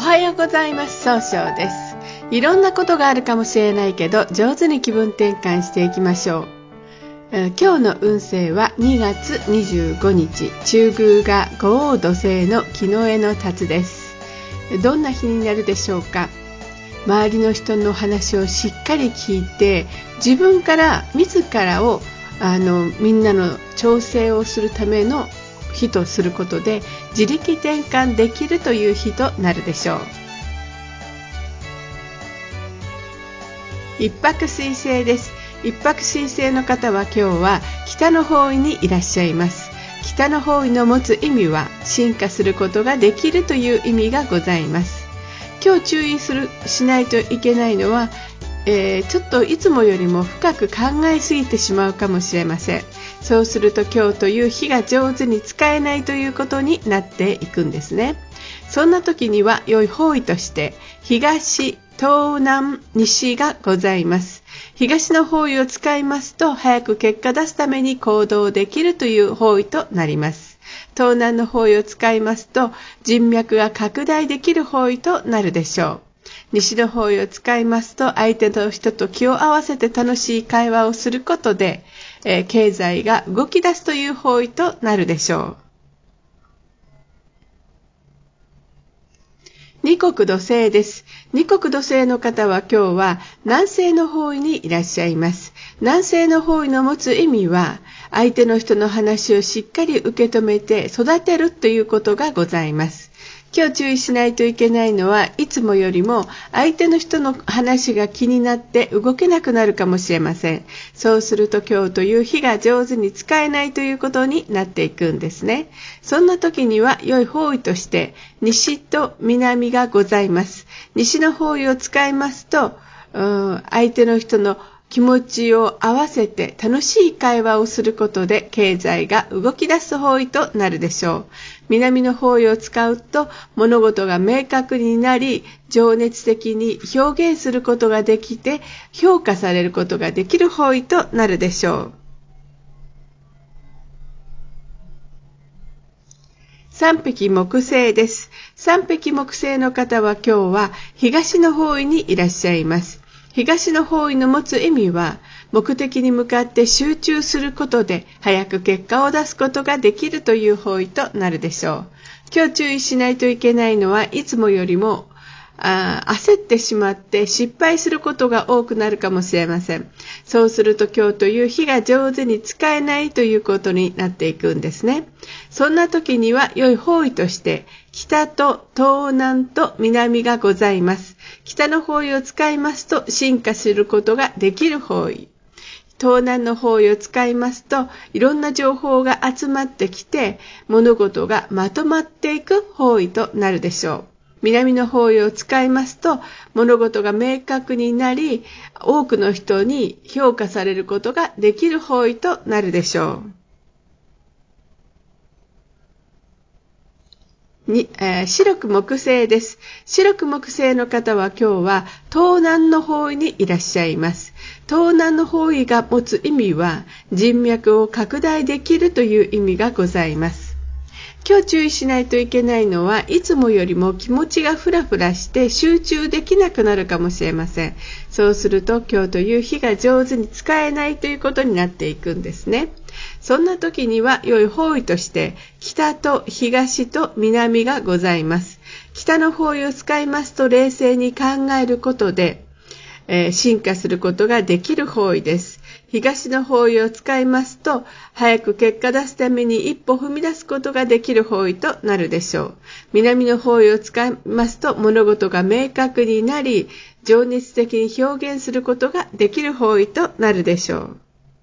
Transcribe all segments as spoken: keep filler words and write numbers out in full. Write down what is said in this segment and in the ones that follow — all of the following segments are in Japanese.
はようございます。総称です。いろんなことがあるかもしれないけど、上手に気分転換していきましょう。えー、今日の運勢はにがつにじゅうごにち、中宮が五黄土星の木の絵の辰です。どんな日になるでしょうか。周りの人の話をしっかり聞いて、自分から自らをあのみんなの調整をするための日とすることで自力転換できるという日となるでしょう。一泊水星です。一泊水星の方は今日は北の方位にいらっしゃいます。北の方位の持つ意味は進化することができるという意味がございます。今日注意するしないといけないのは、えー、ちょっといつもよりも深く考えすぎてしまうかもしれません。そうすると今日という日が上手に使えないということになっていくんですね。そんな時には良い方位として東、東南、西がございます。東の方位を使いますと早く結果出すために行動できるという方位となります。東南の方位を使いますと人脈が拡大できる方位となるでしょう。西の方位を使いますと相手の人と気を合わせて楽しい会話をすることで、えー、経済が動き出すという方位となるでしょう。二国土星です。二国土星の方は今日は南西の方位にいらっしゃいます。南西の方位の持つ意味は相手の人の話をしっかり受け止めて育てるということがございます。今日注意しないといけないのはいつもよりも相手の人の話が気になって動けなくなるかもしれません。そうすると今日という日が上手に使えないということになっていくんですね。そんな時には良い方位として西と南がございます。西の方位を使いますと、うん、相手の人の気持ちを合わせて楽しい会話をすることで経済が動き出す方位となるでしょう。南の方位を使うと物事が明確になり情熱的に表現することができて評価されることができる方位となるでしょう。三匹木星です。三匹木星の方は今日は東の方位にいらっしゃいます。東の方位の持つ意味は目的に向かって集中することで早く結果を出すことができるという方位となるでしょう。今日注意しないといけないのはいつもよりもあ焦ってしまって失敗することが多くなるかもしれません。そうすると今日という日が上手に使えないということになっていくんですね。そんな時には良い方位として北と東南と南がございます。北の方位を使いますと進化することができる方位。東南の方位を使いますといろんな情報が集まってきて物事がまとまっていく方位となるでしょう。南の方位を使いますと物事が明確になり多くの人に評価されることができる方位となるでしょう。にえー、白く木星です。白く木星の方は今日は東南の方位にいらっしゃいます。東南の方位が持つ意味は人脈を拡大できるという意味がございます。今日注意しないといけないのはいつもよりも気持ちがフラフラして集中できなくなるかもしれません。そうすると今日という日が上手に使えないということになっていくんですね。そんな時には良い方位として北と東と南がございます。北の方位を使いますと冷静に考えることで、えー、進化することができる方位です。東の方位を使いますと早く結果出すために一歩踏み出すことができる方位となるでしょう。南の方位を使いますと物事が明確になり情熱的に表現することができる方位となるでしょう。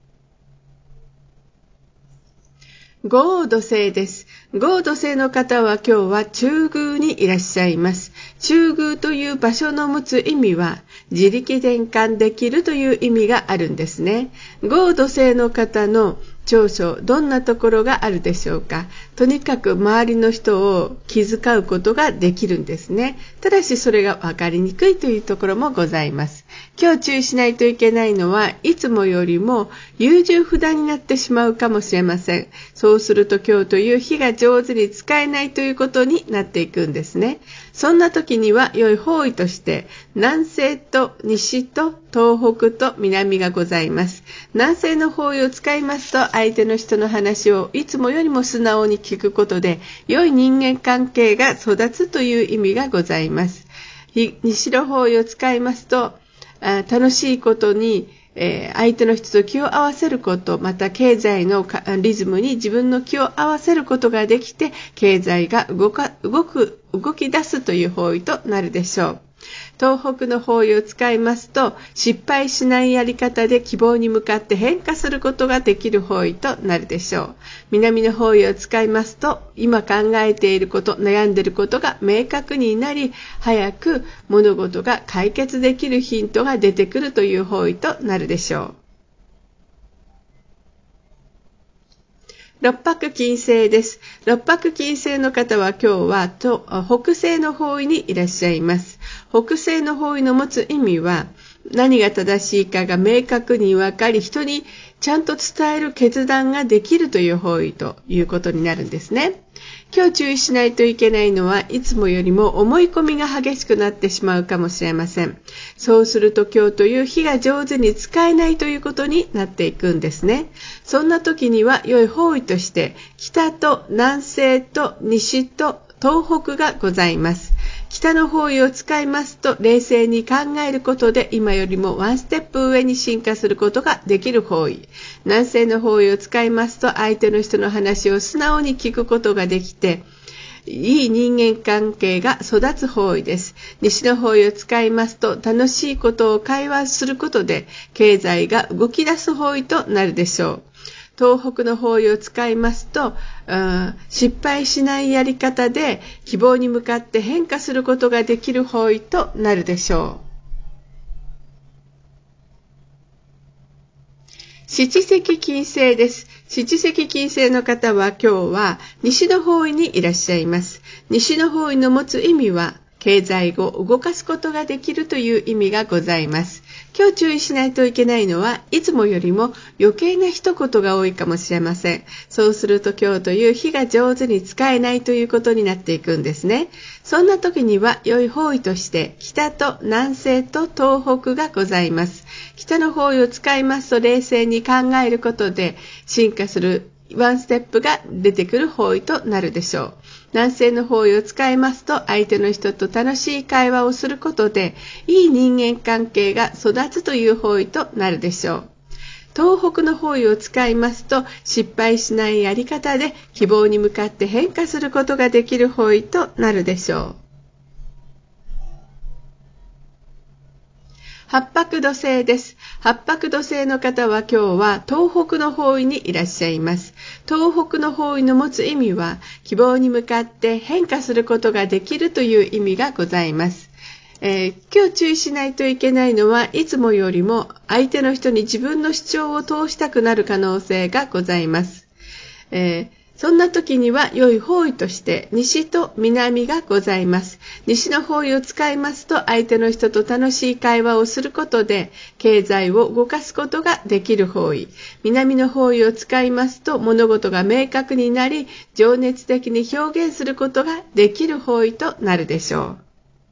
五黄土星です。五黄土星の方は今日は中宮にいらっしゃいます。中宮という場所の持つ意味は自力転換できるという意味があるんですね。五黄土星の方の長所、どんなところがあるでしょうか。とにかく周りの人を気遣うことができるんですね。ただしそれが分かりにくいというところもございます。今日注意しないといけないのはいつもよりも優柔不断になってしまうかもしれません。そうすると今日という日が上手に使えないということになっていくんですね。 そんな時には良い方位として、南西と西と東北と南がございます。南西の方位を使いますと、相手の人の話をいつもよりも素直に聞くことで、良い人間関係が育つという意味がございます。西の方位を使いますと、あ楽しいことに、えー、相手の人と気を合わせること、また経済のリズムに自分の気を合わせることができて、経済が動か、動く、動き出すという方位となるでしょう。東北の方位を使いますと、失敗しないやり方で希望に向かって変化することができる方位となるでしょう。南の方位を使いますと、今考えていること、悩んでいることが明確になり、早く物事が解決できるヒントが出てくるという方位となるでしょう。六白金星です。六白金星の方は今日はと北西の方位にいらっしゃいます。北西の方位の持つ意味は、何が正しいかが明確に分かり、人にちゃんと伝える決断ができるという方位ということになるんですね。今日注意しないといけないのは、いつもよりも思い込みが激しくなってしまうかもしれません。そうすると今日という日が上手に使えないということになっていくんですね。そんな時には良い方位として、北と南西と西と東北がございます。北の方位を使いますと、冷静に考えることで今よりもワンステップ上に進化することができる方位。南西の方位を使いますと、相手の人の話を素直に聞くことができて、いい人間関係が育つ方位です。西の方位を使いますと、楽しいことを会話することで、経済が動き出す方位となるでしょう。東北の方位を使いますと、失敗しないやり方で希望に向かって変化することができる方位となるでしょう。七石金星です。七石金星の方は今日は西の方位にいらっしゃいます。西の方位の持つ意味は、経済を動かすことができるという意味がございます。今日注意しないといけないのは、いつもよりも余計な一言が多いかもしれません。そうすると今日という日が上手に使えないということになっていくんですね。そんな時には良い方位として北と南西と東北がございます。北の方位を使いますと冷静に考えることで進化するワンステップが出てくる方位となるでしょう。南西の方位を使いますと、相手の人と楽しい会話をすることで、いい人間関係が育つという方位となるでしょう。東北の方位を使いますと、失敗しないやり方で希望に向かって変化することができる方位となるでしょう。八白土星です。八白土星の方は今日は東北の方位にいらっしゃいます。東北の方位の持つ意味は、希望に向かって変化することができるという意味がございます。えー、今日注意しないといけないのは、いつもよりも相手の人に自分の主張を通したくなる可能性がございます。えーそんな時には良い方位として西と南がございます。西の方位を使いますと、相手の人と楽しい会話をすることで経済を動かすことができる方位。南の方位を使いますと、物事が明確になり、情熱的に表現することができる方位となるでしょう。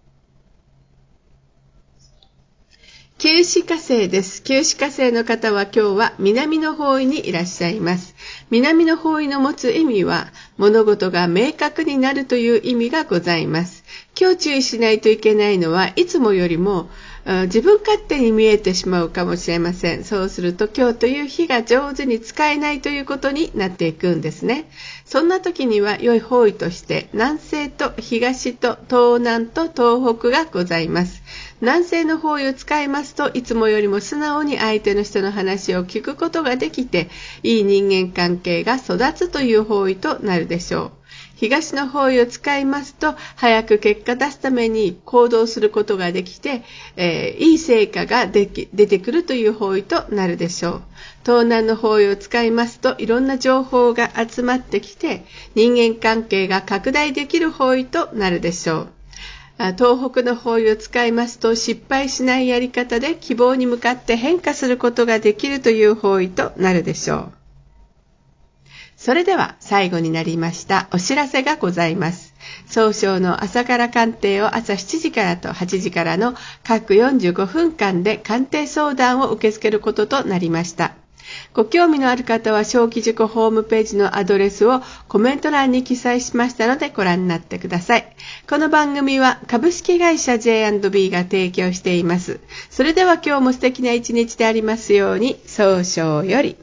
九紫火星です。九紫火星の方は今日は南の方位にいらっしゃいます。南の方位の持つ意味は、物事が明確になるという意味がございます。今日注意しないといけないのは、いつもよりも自分勝手に見えてしまうかもしれません。そうすると今日という日が上手に使えないということになっていくんですね。そんな時には良い方位として南西と東と東南と東北がございます。南西の方位を使いますと、いつもよりも素直に相手の人の話を聞くことができて、いい人間関係が育つという方位となるでしょう。東の方位を使いますと、早く結果出すために行動することができて、えー、いい成果ができ出てくるという方位となるでしょう。東南の方位を使いますと、いろんな情報が集まってきて、人間関係が拡大できる方位となるでしょう。東北の方位を使いますと、失敗しないやり方で希望に向かって変化することができるという方位となるでしょう。それでは最後になりましたお知らせがございます。 総称の朝から鑑定を朝しちじからとはちじからの各よんじゅうごふんかんで鑑定相談を受け付けることとなりました。ご興味のある方は小規塾ホームページのアドレスをコメント欄に記載しましたのでご覧になってください。この番組は株式会社 ジェイアンドビー が提供しています。それでは今日も素敵な一日でありますように、早々より。